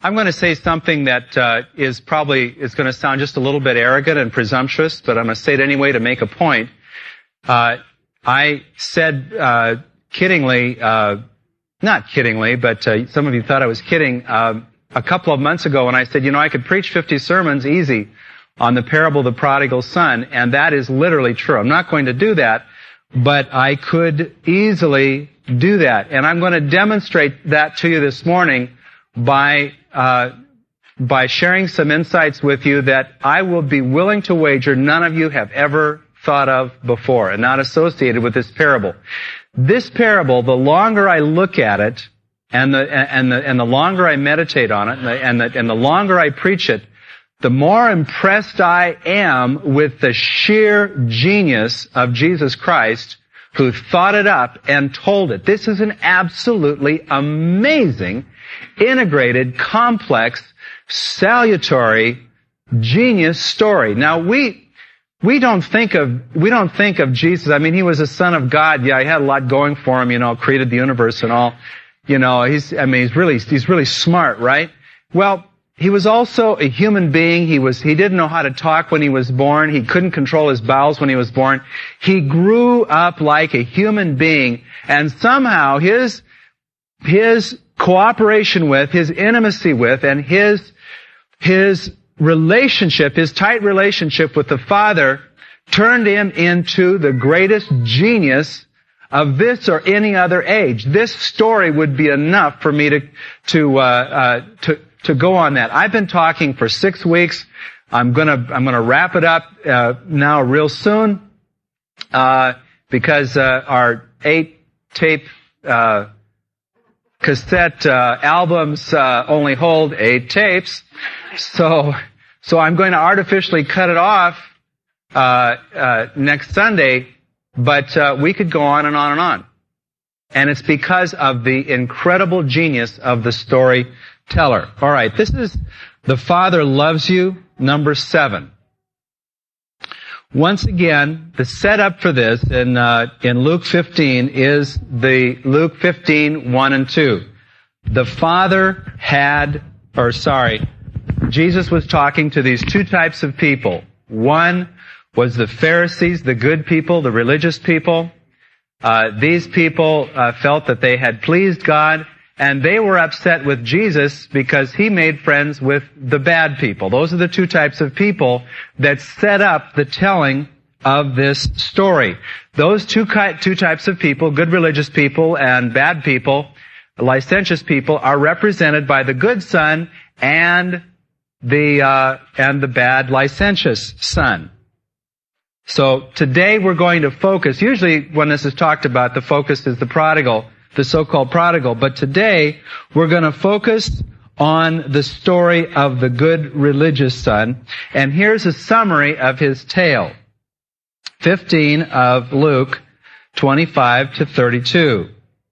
I'm going to say something that is going to sound just a little bit arrogant and presumptuous, but I'm going to say it anyway to make a point. I said kiddingly, not kiddingly, but some of you thought I was kidding, a couple of months ago when I said, I could preach 50 sermons easy on the parable of the prodigal son, and that is literally true. I'm not going to do that, but I could easily do that. And I'm going to demonstrate that to you this morning by sharing some insights with you that I will be willing to wager none of you have ever thought of before and not associated with this parable. This parable, the longer I look at it and the longer I meditate on it and the longer I preach it, the more impressed I am with the sheer genius of Jesus Christ who thought it up and told it. This is an absolutely amazing, integrated, complex, salutary, genius story. Now we don't think of Jesus. I mean, he was a son of God. Yeah, he had a lot going for him, created the universe and all. He's really smart, right? Well, he was also a human being. He didn't know how to talk when he was born. He couldn't control his bowels when he was born. He grew up like a human being, and somehow his cooperation with, his intimacy with, and his relationship, his tight relationship with the Father turned him into the greatest genius of this or any other age. This story would be enough for me to go on that. I've been talking for 6 weeks. I'm gonna wrap it up now real soon because our 8-tape cassette albums only hold 8 tapes. So I'm going to artificially cut it off next Sunday, but we could go on and on and on. And it's because of the incredible genius of the storyteller. All right, this is The Father Loves You, number 7. Once again, the setup for this in Luke 15 is the Luke 15, 1 and 2. Jesus was talking to these 2 types of people. One was the Pharisees, the good people, the religious people. These people felt that they had pleased God, and they were upset with Jesus because he made friends with the bad people. Those are the 2 types of people that set up the telling of this story. Those two types of people, good religious people and bad people, licentious people, are represented by the good son and the bad licentious son. So today we're going to focus, usually when this is talked about, the focus is the prodigal, the so-called prodigal, but today we're going to focus on the story of the good religious son, and here's a summary of his tale. 15 of Luke, 25 to 32.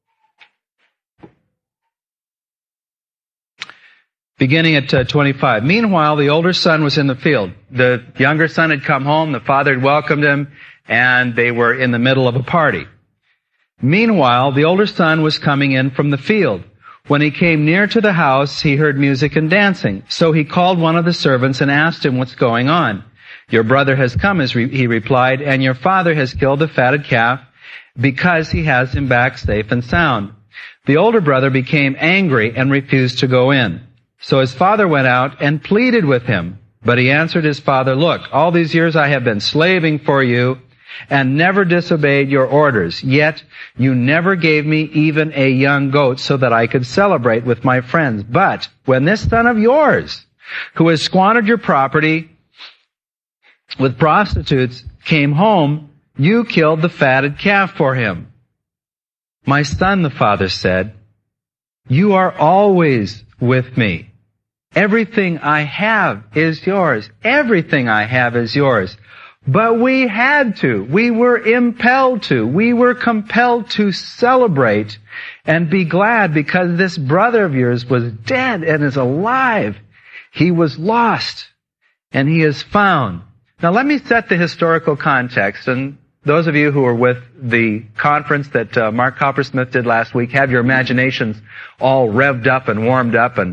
Beginning at 25. Meanwhile, the older son was in the field. The younger son had come home, the father had welcomed him, and they were in the middle of a party. Meanwhile, the older son was coming in from the field. When he came near to the house, he heard music and dancing. So he called one of the servants and asked him what's going on. Your brother has come, he replied, and your father has killed the fatted calf because he has him back safe and sound. The older brother became angry and refused to go in. So his father went out and pleaded with him. But he answered his father, look, all these years I have been slaving for you and never disobeyed your orders. Yet you never gave me even a young goat so that I could celebrate with my friends. But when this son of yours, who has squandered your property with prostitutes, came home, you killed the fatted calf for him. My son, the father said, you are always with me. Everything I have is yours. Everything I have is yours. But we had to. We were impelled to. We were compelled to celebrate and be glad because this brother of yours was dead and is alive. He was lost and he is found. Now let me set the historical context, and those of you who were with the conference that Mark Coppersmith did last week, have your imaginations all revved up and warmed up and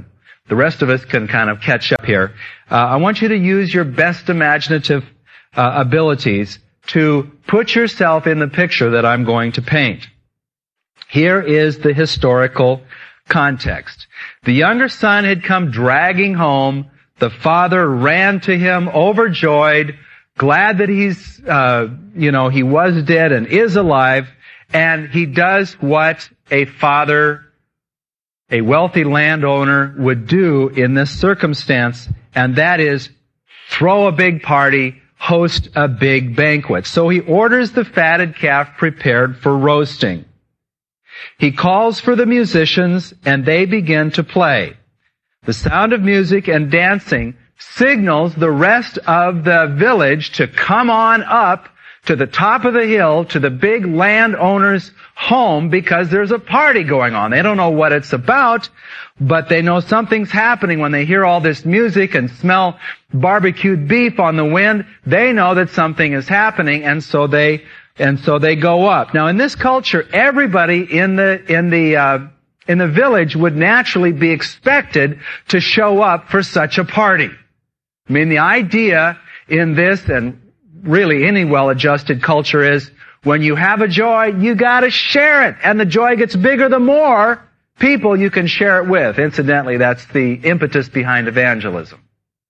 the rest of us can kind of catch up here. I want you to use your best imaginative abilities to put yourself in the picture that I'm going to paint. Here is the historical context. The younger son had come dragging home. The father ran to him, overjoyed, glad that he was dead and is alive. And he does what a father, a wealthy landowner would do in this circumstance, and that is throw a big party, host a big banquet. So he orders the fatted calf prepared for roasting. He calls for the musicians, and they begin to play. The sound of music and dancing signals the rest of the village to come on up to the top of the hill, to the big landowner's home, because there's a party going on. They don't know what it's about, but they know something's happening when they hear all this music and smell barbecued beef on the wind. They know that something is happening, and so they go up. Now, in this culture, everybody in the village would naturally be expected to show up for such a party. I mean, the idea in this, and really any well-adjusted culture, is when you have a joy, you gotta share it. And the joy gets bigger the more people you can share it with. Incidentally, that's the impetus behind evangelism.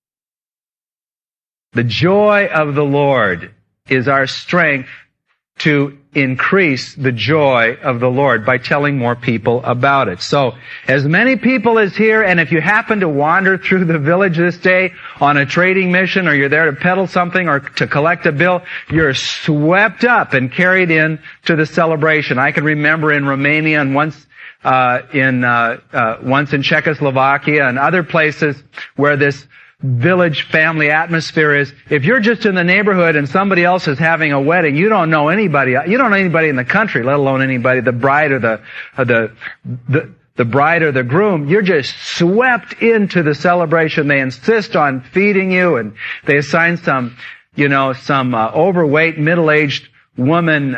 The joy of the Lord is our strength to increase the joy of the Lord by telling more people about it. So, as many people as here, and if you happen to wander through the village this day on a trading mission, or you're there to peddle something or to collect a bill, you're swept up and carried in to the celebration. I can remember in Romania and once in Czechoslovakia and other places where this village family atmosphere is, if you're just in the neighborhood and somebody else is having a wedding, you don't know anybody in the country, let alone anybody, the bride or the bride or the groom. You're just swept into the celebration. They insist on feeding you, and they assign some overweight, middle-aged woman,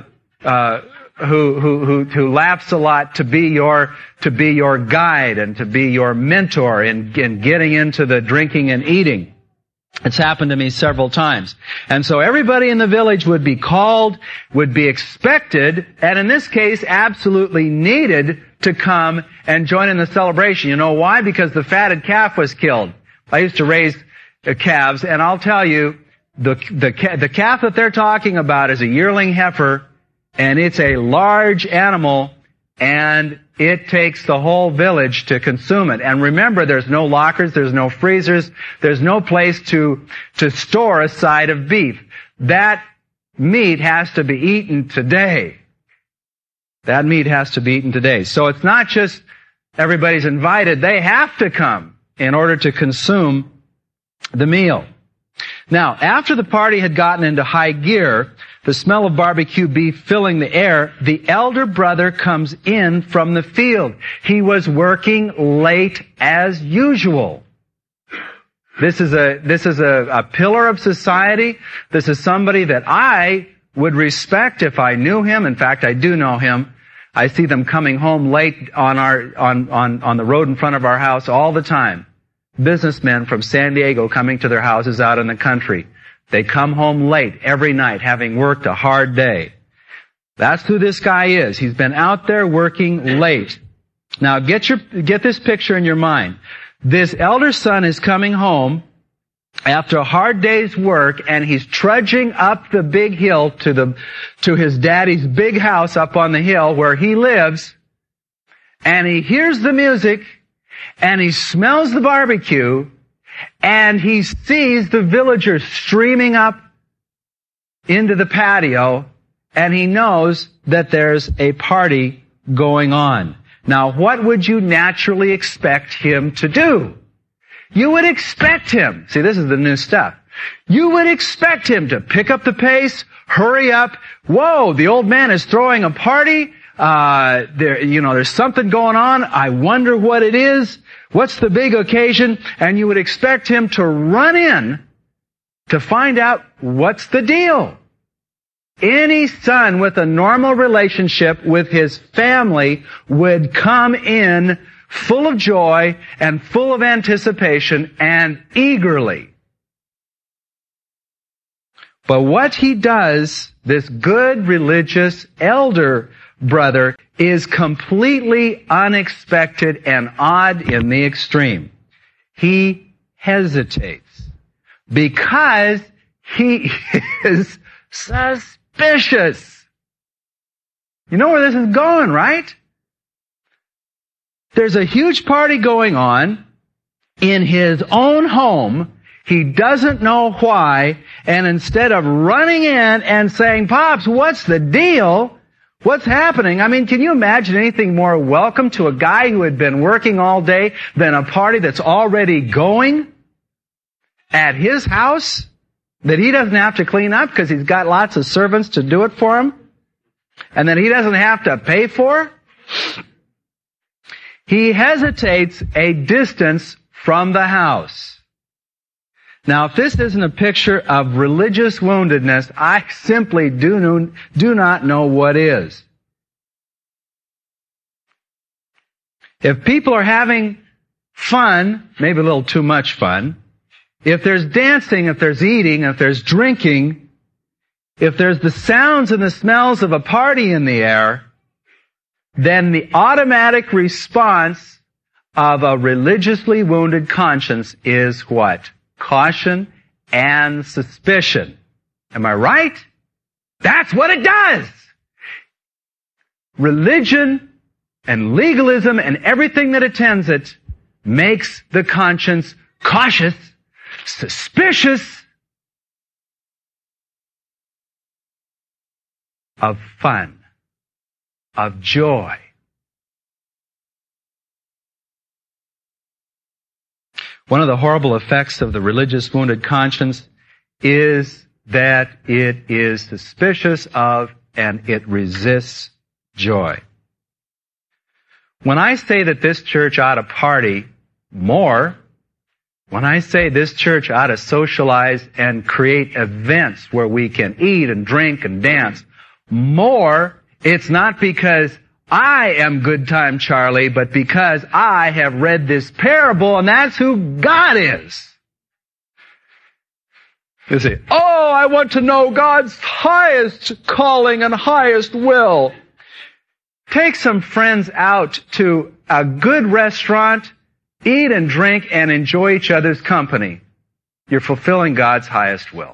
who laughs a lot to be your guide and to be your mentor in getting into the drinking and eating. It's happened to me several times. And so everybody in the village would be called, would be expected, and in this case absolutely needed to come and join in the celebration. You know why? Because the fatted calf was killed. I used to raise calves, and I'll tell you, the calf that they're talking about is a yearling heifer. And it's a large animal, and it takes the whole village to consume it. And remember, there's no lockers, there's no freezers, there's no place to store a side of beef. That meat has to be eaten today. That meat has to be eaten today. So it's not just everybody's invited, they have to come in order to consume the meal. Now, after the party had gotten into high gear, the smell of barbecue beef filling the air, the elder brother comes in from the field. He was working late as usual. This is a pillar of society. This is somebody that I would respect if I knew him. In fact, I do know him. I see them coming home late on the road in front of our house all the time. Businessmen from San Diego coming to their houses out in the country. They come home late every night, having worked a hard day. That's who this guy is. He's been out there working late. Now get this picture in your mind. This elder son is coming home after a hard day's work, and he's trudging up the big hill to his daddy's big house up on the hill where he lives, and he hears the music, and he smells the barbecue, and he sees the villagers streaming up into the patio, and he knows that there's a party going on. Now, what would you naturally expect him to do? You would expect him, see, this is the new stuff. You would expect him to pick up the pace, hurry up. Whoa, the old man is throwing a party. There's something going on. I wonder what it is. What's the big occasion? And you would expect him to run in to find out what's the deal. Any son with a normal relationship with his family would come in full of joy and full of anticipation and eagerly. But what he does, this good religious elder brother, is completely unexpected and odd in the extreme. He hesitates because he is suspicious. You know where this is going, right? There's a huge party going on in his own home. He doesn't know why, and instead of running in and saying, "Pops, what's the deal? What's happening?" I mean, can you imagine anything more welcome to a guy who had been working all day than a party that's already going at his house that he doesn't have to clean up because he's got lots of servants to do it for him? And then he doesn't have to pay for? He hesitates a distance from the house. Now, if this isn't a picture of religious woundedness, I simply do not know what is. If people are having fun, maybe a little too much fun, if there's dancing, if there's eating, if there's drinking, if there's the sounds and the smells of a party in the air, then the automatic response of a religiously wounded conscience is what? Caution and suspicion. Am I right? That's what it does. Religion and legalism and everything that attends it makes the conscience cautious, suspicious of fun, of joy. One of the horrible effects of the religious wounded conscience is that it is suspicious of and it resists joy. When I say that this church ought to party more, when I say this church ought to socialize and create events where we can eat and drink and dance more, it's not because I am Good Time Charlie, but because I have read this parable, and that's who God is. You say, "Oh, I want to know God's highest calling and highest will." Take some friends out to a good restaurant, eat and drink, and enjoy each other's company. You're fulfilling God's highest will.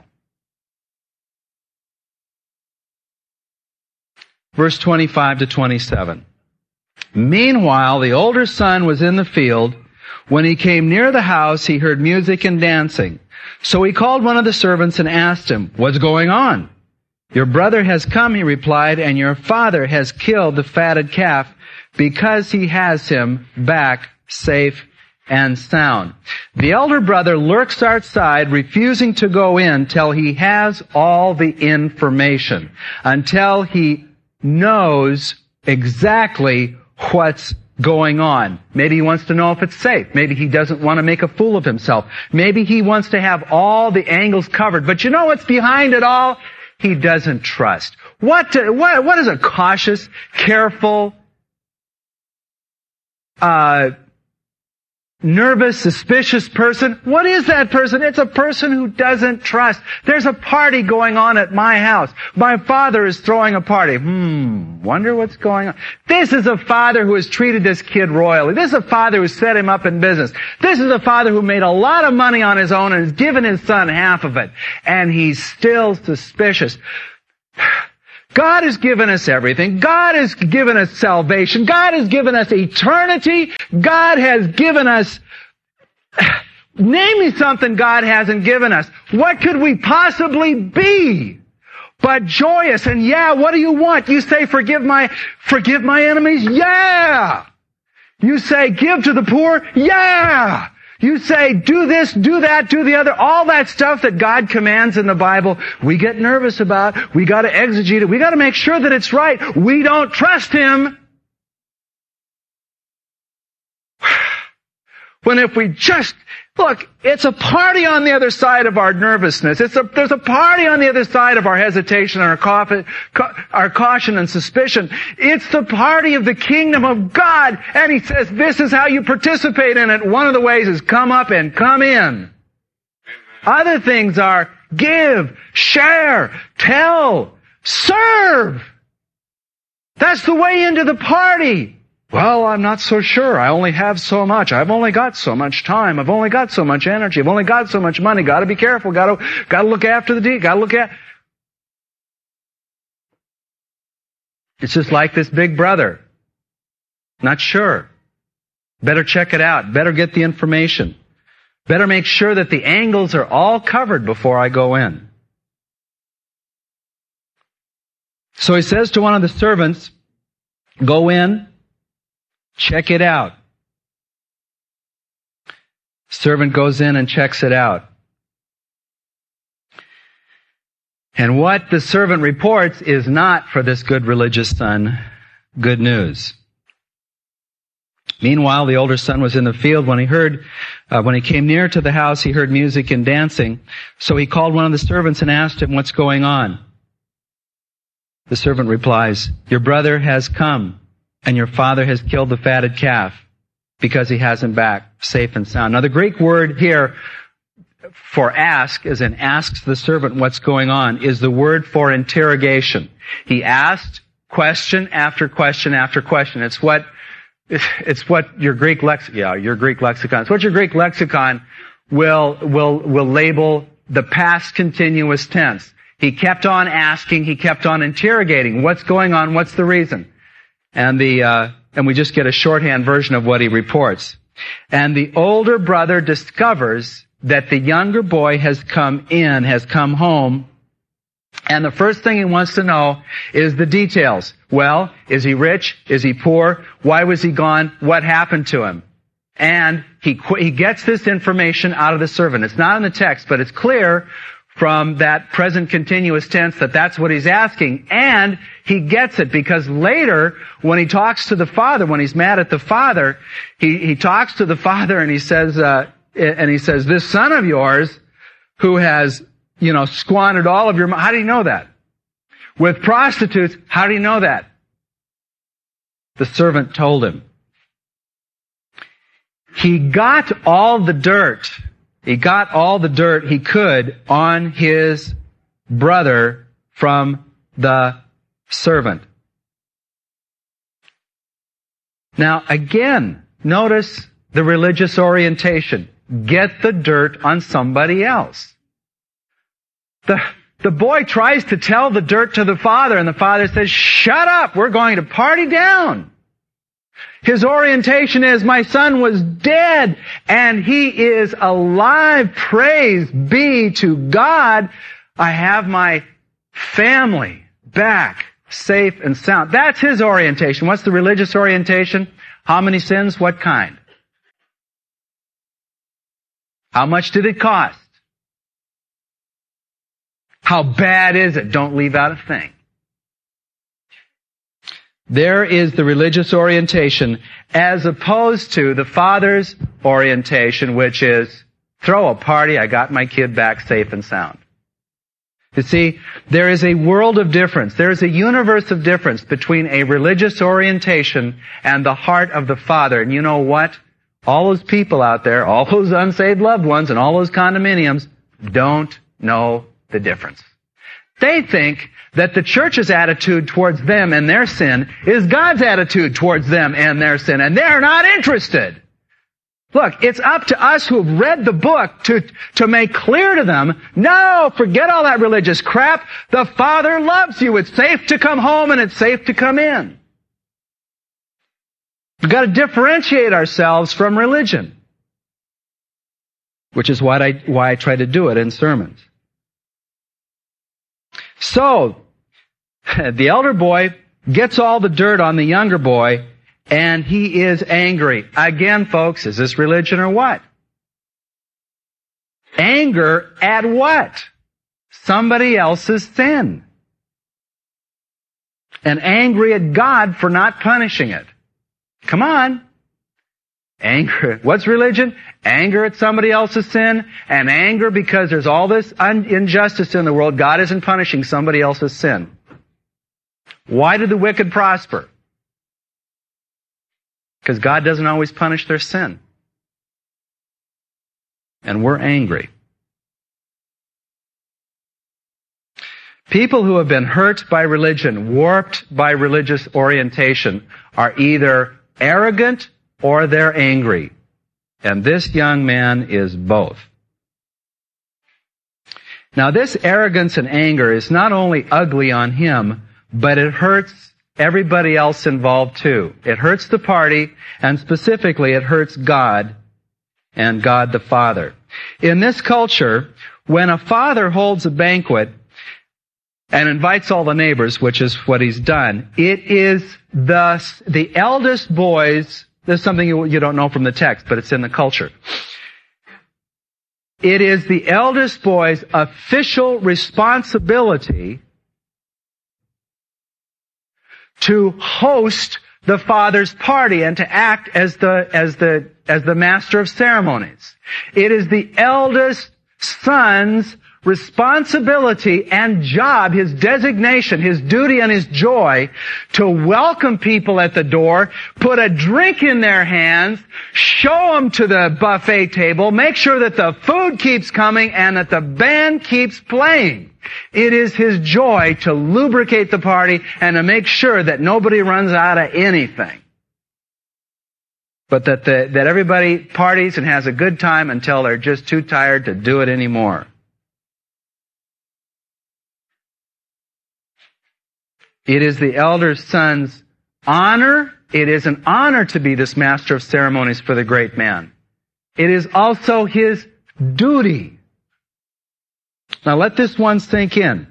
Verse 25 to 27. Meanwhile, the older son was in the field. When he came near the house, he heard music and dancing. So he called one of the servants and asked him, "What's going on?" "Your brother has come," he replied, "and your father has killed the fatted calf because he has him back safe and sound." The elder brother lurks outside, refusing to go in till he has all the information, until he knows exactly what's going on. Maybe he wants to know if it's safe. Maybe he doesn't want to make a fool of himself. Maybe he wants to have all the angles covered. But you know what's behind it all? He doesn't trust. What is a cautious, careful, nervous, suspicious person? What is that person? It's a person who doesn't trust. There's a party going on at my house. My father is throwing a party. Wonder what's going on. This is a father who has treated this kid royally. This is a father who set him up in business. This is a father who made a lot of money on his own and has given his son half of it. And he's still suspicious. God has given us everything. God has given us salvation. God has given us eternity. God has given us... Name me something God hasn't given us. What could we possibly be but joyous? And yeah, what do you want? You say, forgive my enemies? Yeah! You say, give to the poor? Yeah! You say, do this, do that, do the other, all that stuff that God commands in the Bible, we get nervous about. We gotta exegete it. We gotta make sure that it's right. We don't trust Him. When if we just, look, it's a party on the other side of our nervousness. There's a party on the other side of our hesitation and our caution and suspicion. It's the party of the kingdom of God. And He says, this is how you participate in it. One of the ways is come up and come in. Other things are give, share, tell, serve. That's the way into the party. Well, I'm not so sure. I only have so much. I've only got so much time. I've only got so much energy. I've only got so much money. Got to be careful. Got to look after the deed. Got to look at. It's just like this big brother. Not sure. Better check it out. Better get the information. Better make sure that the angles are all covered before I go in. So he says to one of the servants, go in, check it out. Servant goes in and checks it out. And what the servant reports is not for this good religious son good news. Meanwhile, the older son was in the field when he came near to the house, he heard music and dancing. So he called one of the servants and asked him, what's going on? The servant replies, your brother has come, and your father has killed the fatted calf, because he has him back safe and sound. Now the Greek word here for ask, as in asks the servant what's going on, is the word for interrogation. He asked question after question after question. It's what your Greek lexicon. It's what your Greek lexicon will label the past continuous tense. He kept on asking, he kept on interrogating. What's going on? What's the reason? And we just get a shorthand version of what he reports. And the older brother discovers that the younger boy has come home, and the first thing he wants to know is the details. Well, is he rich? Is he poor? Why was he gone? What happened to him? And he gets this information out of the servant. It's not in the text, but it's clear from that present continuous tense that that's what he's asking. And he gets it because later, when he talks to the father, when he's mad at the father, he talks to the father and he says, this son of yours who has, squandered all of your money. How do you know that? With prostitutes, how do you know that? The servant told him. He got all the dirt. He got all the dirt he could on his brother from the servant. Now, again, notice the religious orientation. Get the dirt on somebody else. The boy tries to tell the dirt to the father, and the father says, shut up, we're going to party down. His orientation is, my son was dead, and he is alive. Praise be to God. I have my family back, safe and sound. That's his orientation. What's the religious orientation? How many sins? What kind? How much did it cost? How bad is it? Don't leave out a thing. There is the religious orientation as opposed to the father's orientation, which is throw a party, I got my kid back safe and sound. You see, there is a world of difference. There is a universe of difference between a religious orientation and the heart of the Father. And you know what? All those people out there, all those unsaved loved ones and all those condominiums don't know the difference. They think that the church's attitude towards them and their sin is God's attitude towards them and their sin, and they're not interested. Look, it's up to us who have read the book to make clear to them, no, forget all that religious crap. The Father loves you. It's safe to come home and it's safe to come in. We've got to differentiate ourselves from religion, which is why I try to do it in sermons. So, the elder boy gets all the dirt on the younger boy, and he is angry. Again, folks, is this religion or what? Anger at what? Somebody else's sin. And angry at God for not punishing it. Come on. Anger. What's religion? Anger at somebody else's sin, and anger because there's all this injustice in the world. God isn't punishing somebody else's sin. Why do the wicked prosper? Because God doesn't always punish their sin. And we're angry. People who have been hurt by religion, warped by religious orientation, are either arrogant or they're angry. And this young man is both. Now, this arrogance and anger is not only ugly on him, but it hurts everybody else involved too. It hurts the party, and specifically it hurts God and God the Father. In this culture, when a father holds a banquet and invites all the neighbors, which is what he's done, it is the eldest boys. There's something you don't know from the text, but it's in the culture. It is the eldest boy's official responsibility to host the father's party and to act as the master of ceremonies. It is the eldest son's responsibility and job, his designation, his duty and his joy to welcome people at the door, put a drink in their hands, show them to the buffet table, make sure that the food keeps coming and that the band keeps playing. It is his joy to lubricate the party and to make sure that nobody runs out of anything. But that everybody parties and has a good time until they're just too tired to do it anymore. It is the elder son's honor. It is an honor to be this master of ceremonies for the great man. It is also his duty. Now let this one sink in.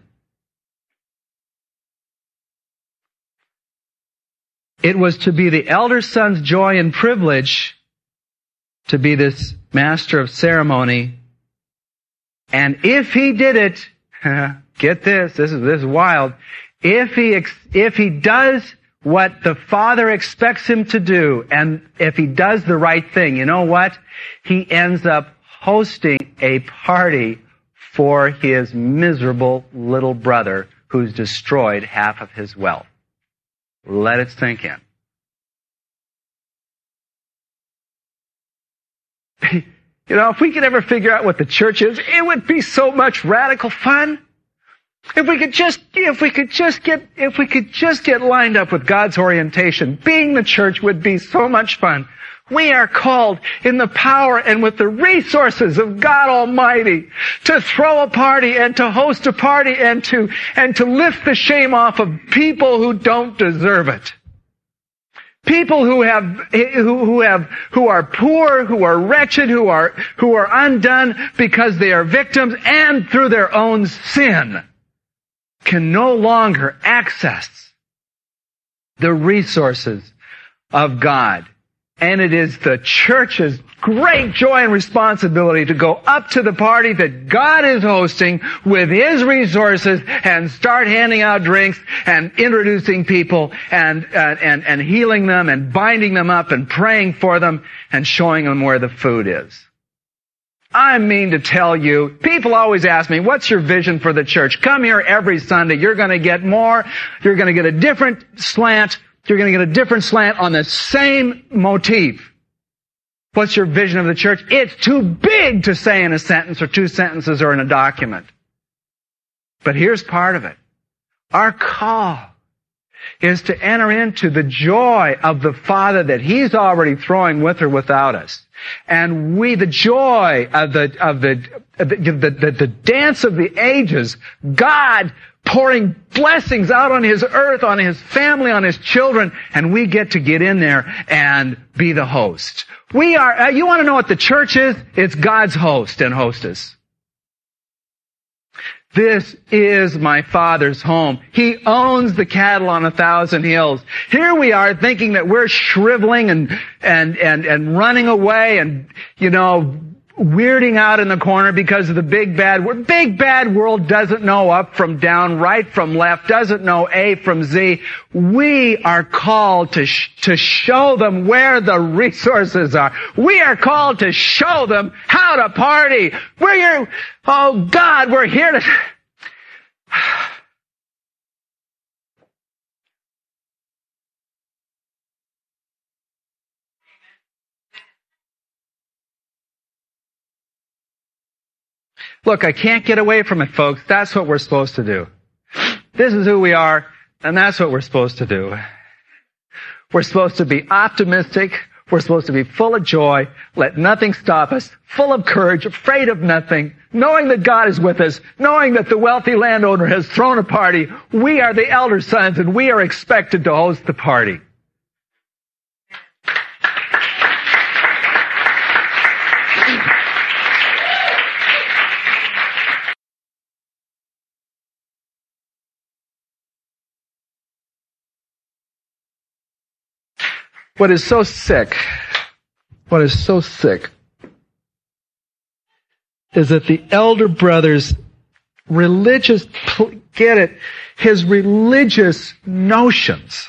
It was to be the elder son's joy and privilege to be this master of ceremony. And if he did it, get this is wild. If he does what the Father expects him to do, and if he does the right thing, you know what? He ends up hosting a party for his miserable little brother who's destroyed half of his wealth. Let it sink in. You know, if we could ever figure out what the church is, it would be so much radical fun. If we could just get lined up with God's orientation, being the church would be so much fun. We are called in the power and with the resources of God Almighty to throw a party and to host a party and to lift the shame off of people who don't deserve it. People who are poor, who are wretched, who are undone because they are victims and through their own sin can no longer access the resources of God. And it is the church's great joy and responsibility to go up to the party that God is hosting with His resources and start handing out drinks and introducing people and healing them and binding them up and praying for them and showing them where the food is. I mean to tell you, people always ask me, what's your vision for the church? Come here every Sunday. You're going to get more. You're going to get a different slant. You're going to get a different slant on the same motif. What's your vision of the church? It's too big to say in a sentence or two sentences or in a document. But here's part of it. Our call is to enter into the joy of the Father that He's already throwing with or without us. And the joy of the dance of the ages, God pouring blessings out on His earth, on His family, on His children, and we get to get in there and be the host. We are, you want to know what the church is? It's God's host and hostess. This is my Father's home. He owns the cattle on 1,000 hills. Here we are thinking that we're shriveling and running away and, weirding out in the corner because of the big bad world. Big bad world doesn't know up from down, right from left, doesn't know A from Z. We are called to show them where the resources are. We are called to show them how to party. Oh God, we're here to... Look, I can't get away from it, folks. That's what we're supposed to do. This is who we are, and that's what we're supposed to do. We're supposed to be optimistic. We're supposed to be full of joy. Let nothing stop us. Full of courage, afraid of nothing, knowing that God is with us, knowing that the wealthy landowner has thrown a party. We are the elder sons, and we are expected to host the party. What is so sick is that the elder brother's his religious notions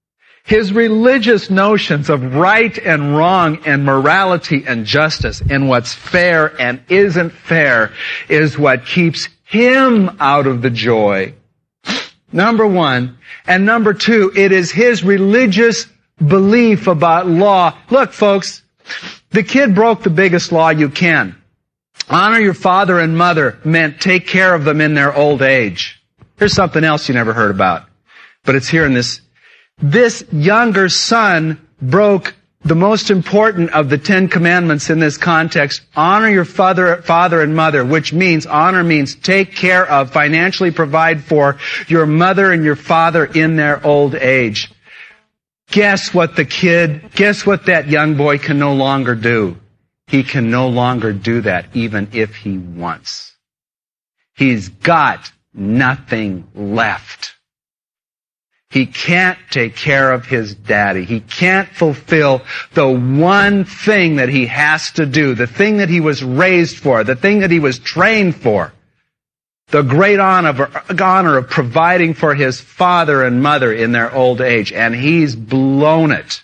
of right and wrong and morality and justice and what's fair and isn't fair is what keeps him out of the joy. Number one. And number two, it is his religious belief about law. Look, folks, the kid broke the biggest law you can. Honor your father and mother meant take care of them in their old age. Here's something else you never heard about, but it's here in this. This younger son broke the most important of the 10 commandments in this context. Honor your father and mother, which means honor means take care of, financially provide for your mother and your father in their old age. Guess what that young boy can no longer do? He can no longer do that even if he wants. He's got nothing left. He can't take care of his daddy. He can't fulfill the one thing that he has to do, the thing that he was raised for, the thing that he was trained for. The great honor of providing for his father and mother in their old age, and he's blown it.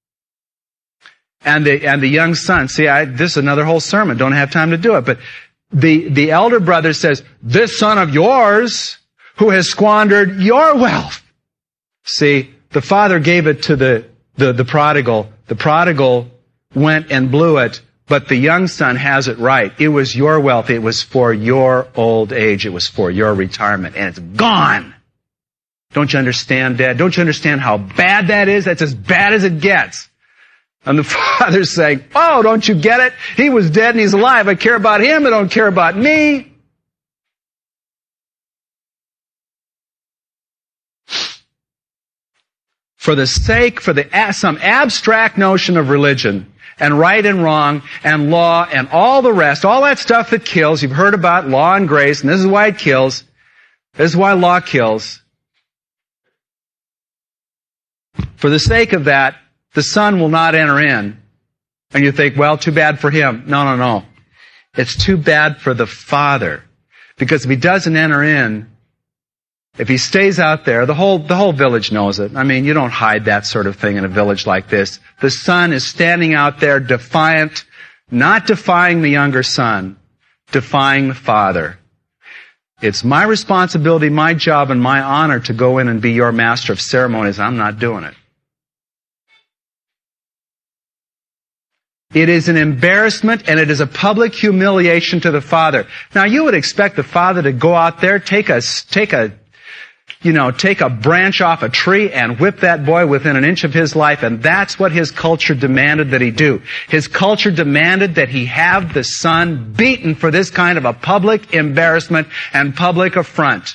And the young son, this is another whole sermon, don't have time to do it, but the elder brother says, this son of yours who has squandered your wealth. See, the father gave it to the prodigal. The prodigal went and blew it. But the young son has it right. It was your wealth. It was for your old age. It was for your retirement. And it's gone. Don't you understand, Dad? Don't you understand how bad that is? That's as bad as it gets. And the father's saying, oh, don't you get it? He was dead and he's alive. I care about him. I don't care about me. For some abstract notion of religion, and right and wrong, and law, and all the rest, all that stuff that kills. You've heard about law and grace, and this is why it kills. This is why law kills. For the sake of that, the son will not enter in. And you think, well, too bad for him. No. It's too bad for the father. Because if he doesn't enter in, if he stays out there, the whole village knows it. I mean, you don't hide that sort of thing in a village like this. The son is standing out there defiant, not defying the younger son, defying the father. It's my responsibility, my job, and my honor to go in and be your master of ceremonies. I'm not doing it. It is an embarrassment and it is a public humiliation to the father. Now, you would expect the father to go out there, take a branch off a tree and whip that boy within an inch of his life, and that's what his culture demanded that he do. His culture demanded that he have the son beaten for this kind of a public embarrassment and public affront.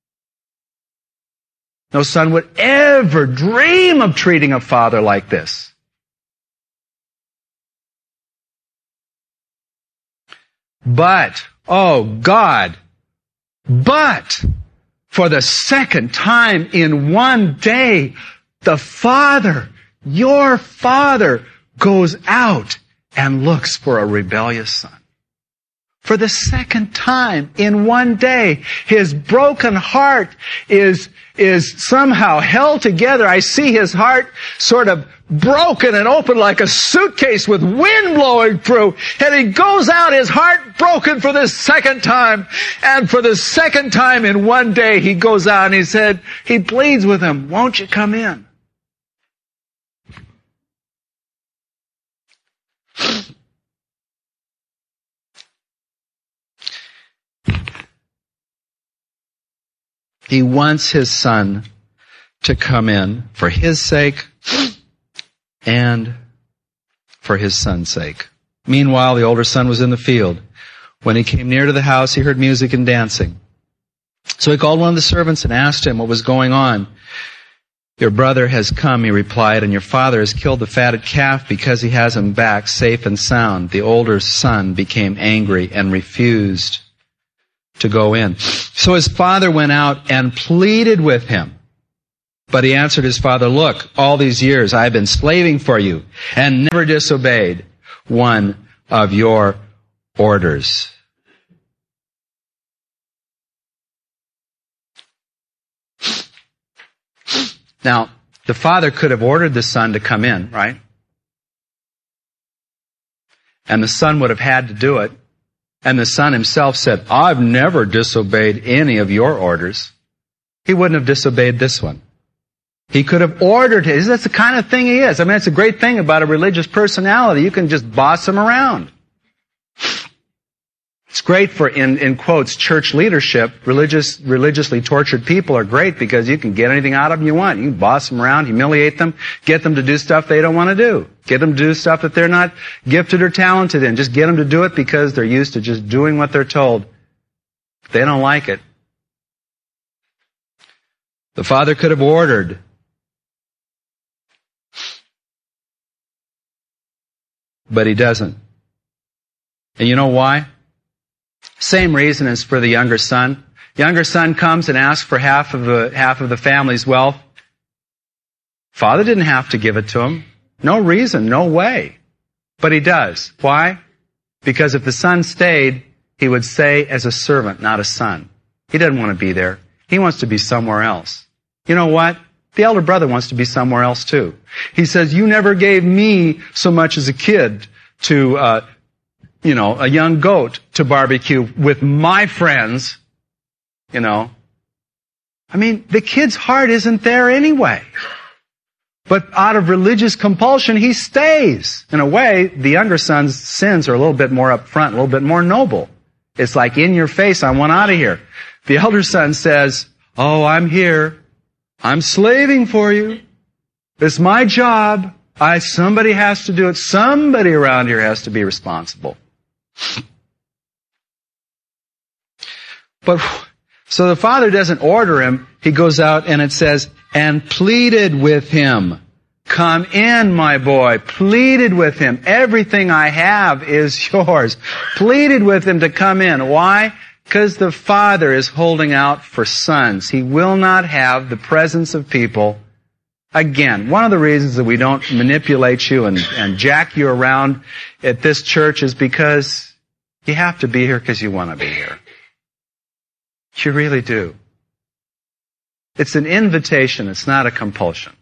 No son would ever dream of treating a father like this. But, oh God, for the second time in one day, the father, your father, goes out and looks for a rebellious son. For the second time in one day, his broken heart is somehow held together. I see his heart sort of broken and open like a suitcase with wind blowing through. And he goes out, his heart broken for the second time. And for the second time in one day, he goes out and he pleads with him, won't you come in? He wants his son to come in for his sake and for his son's sake. Meanwhile, the older son was in the field. When he came near to the house, he heard music and dancing. So he called one of the servants and asked him what was going on. Your brother has come, he replied, and your father has killed the fatted calf because he has him back safe and sound. The older son became angry and refused to go in. So his father went out and pleaded with him. But he answered his father, look, all these years I have been slaving for you and never disobeyed one of your orders. Now, the father could have ordered the son to come in, right? And the son would have had to do it. And the son himself said, I've never disobeyed any of your orders. He wouldn't have disobeyed this one. He could have ordered his. That's the kind of thing he is. I mean, it's a great thing about a religious personality. You can just boss him around. It's great for, in quotes, church leadership. Religiously tortured people are great because you can get anything out of them you want. You can boss them around, humiliate them, get them to do stuff they don't want to do. Get them to do stuff that they're not gifted or talented in. Just get them to do it because they're used to just doing what they're told. They don't like it. The father could have ordered. But he doesn't. And you know why? Same reason as for the younger son. Younger son comes and asks for half of the family's wealth. Father didn't have to give it to him. No reason, no way. But he does. Why? Because if the son stayed, he would stay as a servant, not a son. He doesn't want to be there. He wants to be somewhere else. You know what? The elder brother wants to be somewhere else too. He says, you never gave me so much as a kid to, a young goat to barbecue with my friends, I mean, the kid's heart isn't there anyway. But out of religious compulsion, he stays. In a way, the younger son's sins are a little bit more upfront, a little bit more noble. It's like in your face, I want out of here. The elder son says, oh, I'm here. I'm slaving for you. It's my job. Somebody has to do it. Somebody around here has to be responsible. But, so the father doesn't order him. He goes out and it says, and pleaded with him. Come in, my boy. Pleaded with him. Everything I have is yours. Pleaded with him to come in. Why? Because the father is holding out for sons. He will not have the presence of people. Again, one of the reasons that we don't manipulate you and jack you around at this church is because you have to be here because you want to be here. You really do. It's an invitation. It's not a compulsion.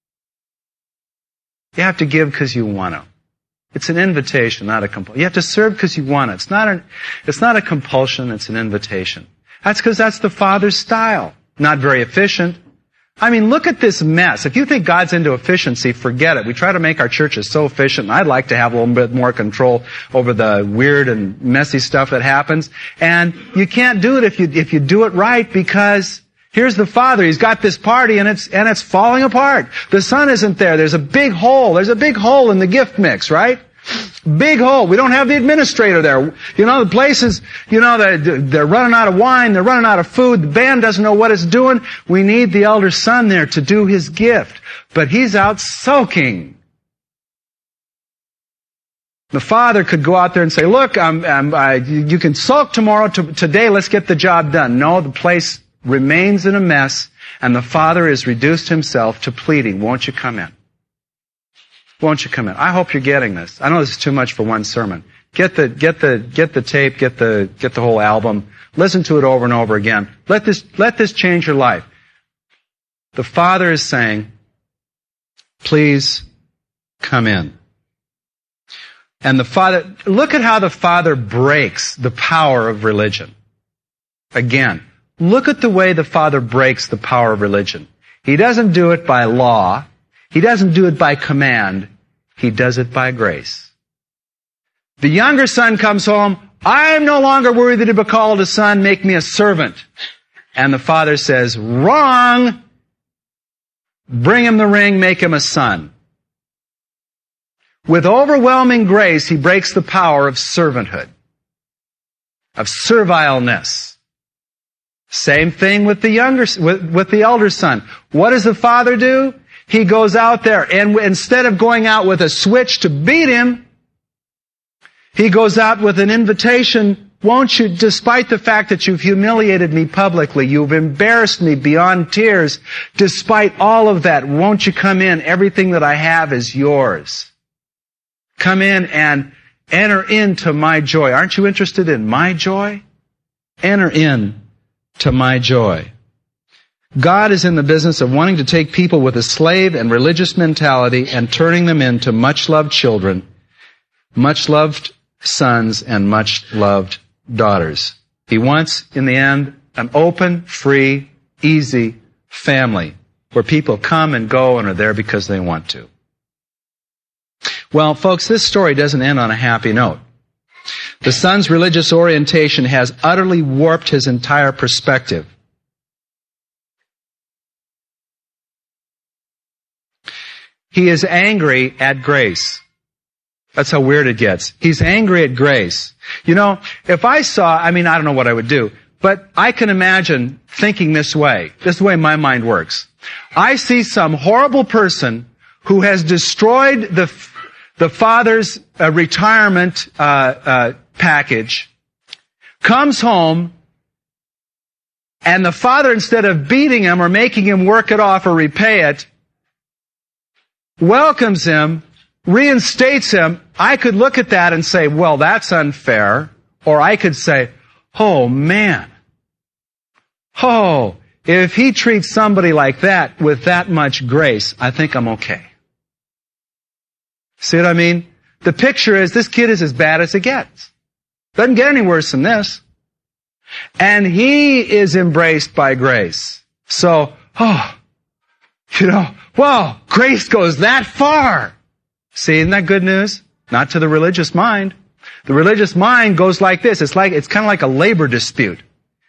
You have to give because you want to. It's an invitation, not a compulsion. You have to serve because you want it. It's not a compulsion, it's an invitation. That's because that's the Father's style. Not very efficient. I mean, look at this mess. If you think God's into efficiency, forget it. We try to make our churches so efficient, and I'd like to have a little bit more control over the weird and messy stuff that happens. And you can't do it if you do it right, because here's the Father. He's got this party and it's falling apart. The Son isn't there. There's a big hole. There's a big hole in the gift mix, right? Big hole. We don't have the administrator there. The place is, they're running out of wine. They're running out of food. The band doesn't know what it's doing. We need the elder son there to do his gift. But he's out sulking. The father could go out there and say, look, you can sulk tomorrow. Today, let's get the job done. No, the place remains in a mess, and the father is reduced himself to pleading, won't you come in? Won't you come in? I hope you're getting this. I know this is too much for one sermon. Get the tape, get the whole album. Listen to it over and over again. Let this change your life. The Father is saying, please come in. And the Father, look at how the Father breaks the power of religion. Again, look at the way the Father breaks the power of religion. He doesn't do it by law. He doesn't do it by command. He does it by grace. The younger son comes home. I am no longer worthy to be called a son. Make me a servant. And the Father says, wrong. Bring him the ring. Make him a son. With overwhelming grace, he breaks the power of servanthood, of servileness. Same thing with the elder son. What does the Father do? He goes out there, and instead of going out with a switch to beat him, he goes out with an invitation. Won't you, despite the fact that you've humiliated me publicly, you've embarrassed me beyond tears, despite all of that, won't you come in? Everything that I have is yours. Come in and enter into my joy. Aren't you interested in my joy? Enter in to my joy. God is in the business of wanting to take people with a slave and religious mentality and turning them into much-loved children, much-loved sons, and much-loved daughters. He wants, in the end, an open, free, easy family where people come and go and are there because they want to. Well, folks, this story doesn't end on a happy note. The son's religious orientation has utterly warped his entire perspective. He is angry at grace. That's how weird it gets. He's angry at grace. You know, if I don't know what I would do, but I can imagine thinking this way. This is the way my mind works. I see some horrible person who has destroyed the father's retirement package, comes home, and the father, instead of beating him or making him work it off or repay it, welcomes him, reinstates him. I could look at that and say, well, that's unfair. Or I could say, oh man, if he treats somebody like that with that much grace, I think I'm okay. See what I mean? The picture is this kid is as bad as it gets. Doesn't get any worse than this. And he is embraced by grace. So, grace goes that far. See, isn't that good news? Not to the religious mind. The religious mind goes like this. It's kind of like a labor dispute.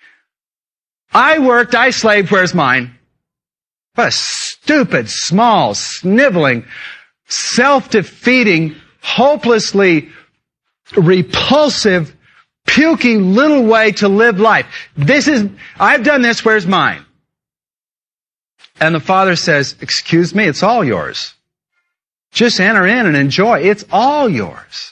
I worked, I slaved, where's mine? What a stupid, small, sniveling, self-defeating, hopelessly repulsive, puky little way to live life. I've done this, where's mine? And the Father says, excuse me, it's all yours. Just enter in and enjoy. It's all yours.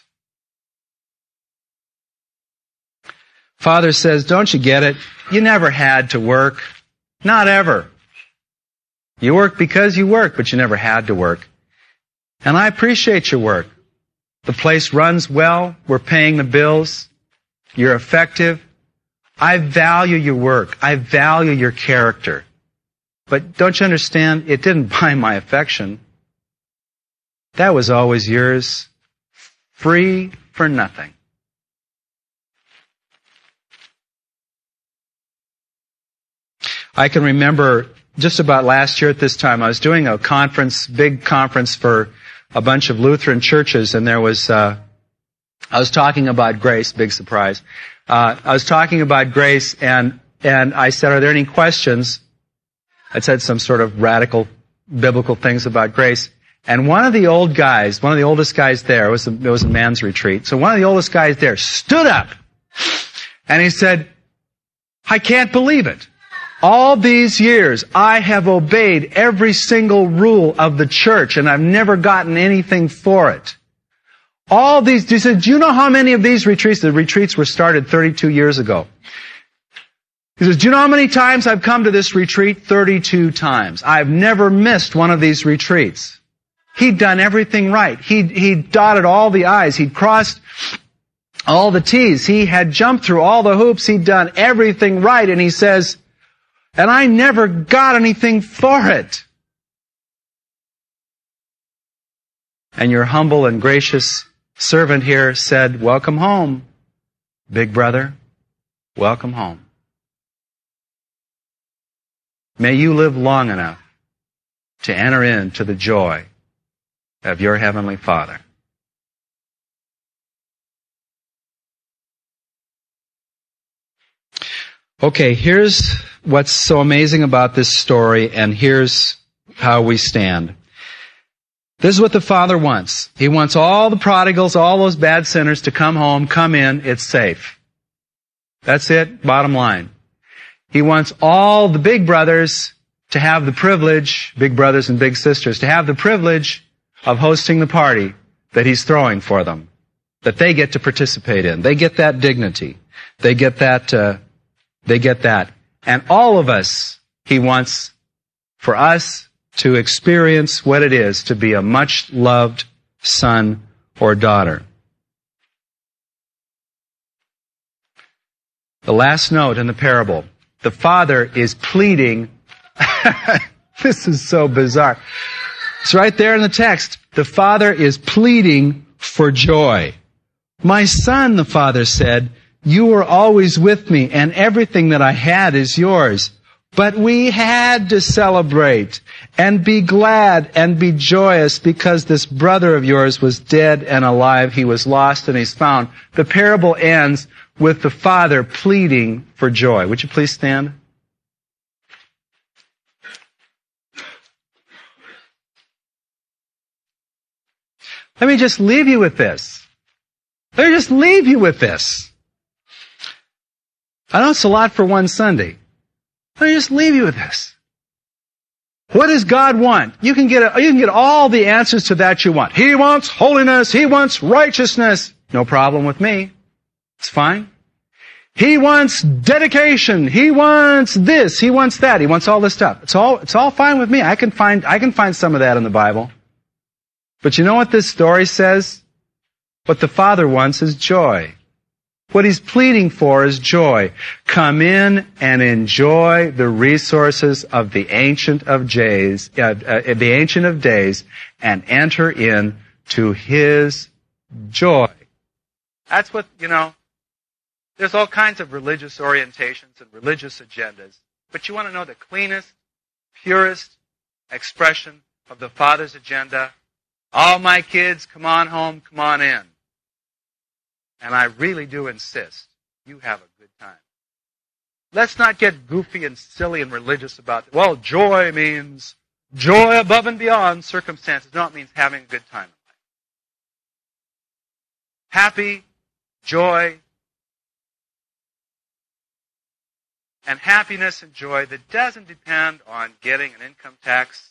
Father says, don't you get it? You never had to work. Not ever. You work because you work, but you never had to work. And I appreciate your work. The place runs well. We're paying the bills. You're effective. I value your work. I value your character. But don't you understand? It didn't buy my affection. That was always yours. Free for nothing. I can remember just about last year at this time, I was doing a conference, big conference for a bunch of Lutheran churches, and there was, I was talking about grace, big surprise. I was talking about grace, and I said, are there any questions? I said some sort of radical biblical things about grace. And one of the oldest guys there, it was a man's retreat, so one of the oldest guys there stood up, and he said, I can't believe it. All these years, I have obeyed every single rule of the church, and I've never gotten anything for it. He said, do you know how many of these retreats, the retreats were started 32 years ago. He says, do you know how many times I've come to this retreat? 32 times. I've never missed one of these retreats. He'd done everything right. He dotted all the I's. He'd crossed all the T's. He had jumped through all the hoops. He'd done everything right. And he says, and I never got anything for it. And your humble and gracious servant here said, welcome home, big brother. Welcome home. May you live long enough to enter into the joy of your Heavenly Father. Okay, here's what's so amazing about this story, and here's how we stand. This is what the Father wants. He wants all the prodigals, all those bad sinners to come home, come in, it's safe. That's it, bottom line. He wants all the big brothers to have the privilege, big brothers and big sisters, to have the privilege of hosting the party that He's throwing for them, that they get to participate in. They get that dignity. They get that. And all of us, He wants for us to experience what it is to be a much-loved son or daughter. The last note in the parable. The father is pleading. This is so bizarre. It's right there in the text. The father is pleading for joy. My son, the father said, you were always with me, and everything that I had is yours. But we had to celebrate and be glad and be joyous because this brother of yours was dead and alive. He was lost and he's found. The parable ends with the father pleading for joy. Would you please stand? Let me just leave you with this. Let me just leave you with this. I know it's a lot for one Sunday. Let me just leave you with this. What does God want? You can get all the answers to that you want. He wants holiness. He wants righteousness. No problem with me. It's fine. He wants dedication. He wants this. He wants that. He wants all this stuff. It's all fine with me. I can find some of that in the Bible. But you know what this story says? What the Father wants is joy. What He's pleading for is joy. Come in and enjoy the resources of the Ancient of Days, and enter in to His joy. That's what, there's all kinds of religious orientations and religious agendas. But you want to know the cleanest, purest expression of the Father's agenda? All my kids, come on home, come on in. And I really do insist you have a good time. Let's not get goofy and silly and religious about it. Well, joy means joy above and beyond circumstances. No, it means having a good time in life. Happy, joy, and happiness and joy that doesn't depend on getting an income tax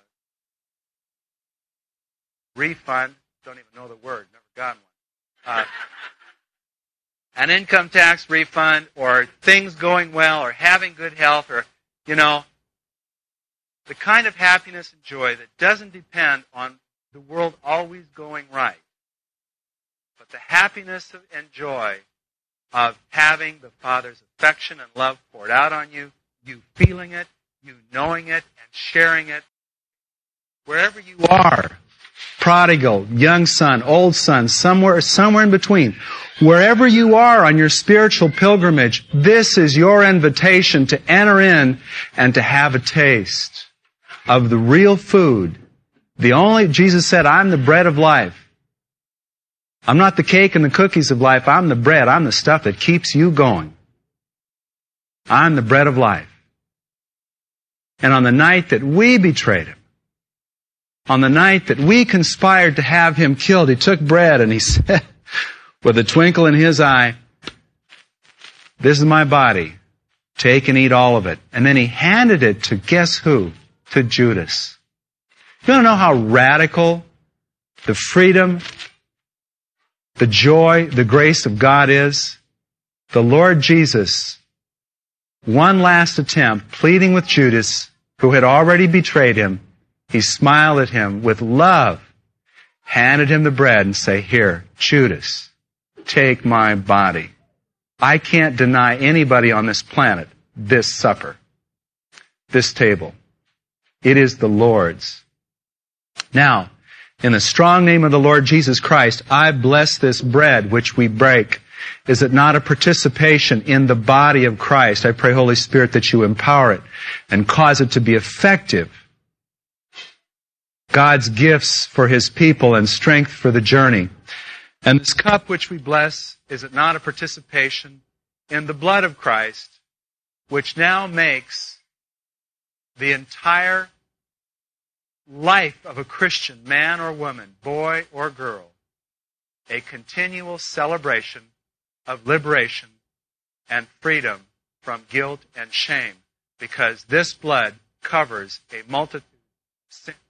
refund. Don't even know the word. Never got one. An income tax refund, or things going well, or having good health, or, the kind of happiness and joy that doesn't depend on the world always going right. But the happiness and joy of having the Father's affection and love poured out on you, you feeling it, you knowing it, and sharing it, wherever you are. Prodigal, young son, old son, somewhere in between. Wherever you are on your spiritual pilgrimage, this is your invitation to enter in and to have a taste of the real food. Jesus said, I'm the bread of life. I'm not the cake and the cookies of life. I'm the bread. I'm the stuff that keeps you going. I'm the bread of life. And on the night that we betrayed Him, on the night that we conspired to have Him killed, He took bread and He said, with a twinkle in His eye, this is my body. Take and eat all of it. And then He handed it to guess who? To Judas. You want to know how radical the freedom, the joy, the grace of God is? The Lord Jesus, one last attempt, pleading with Judas, who had already betrayed Him, He smiled at him with love, handed him the bread and said, here, Judas, take my body. I can't deny anybody on this planet this supper, this table. It is the Lord's. Now, in the strong name of the Lord Jesus Christ, I bless this bread which we break. Is it not a participation in the body of Christ? I pray, Holy Spirit, that you empower it and cause it to be effective. God's gifts for His people and strength for the journey. And this cup which we bless, is it not a participation in the blood of Christ, which now makes the entire life of a Christian, man or woman, boy or girl, a continual celebration of liberation and freedom from guilt and shame, because this blood covers a multitude of sins.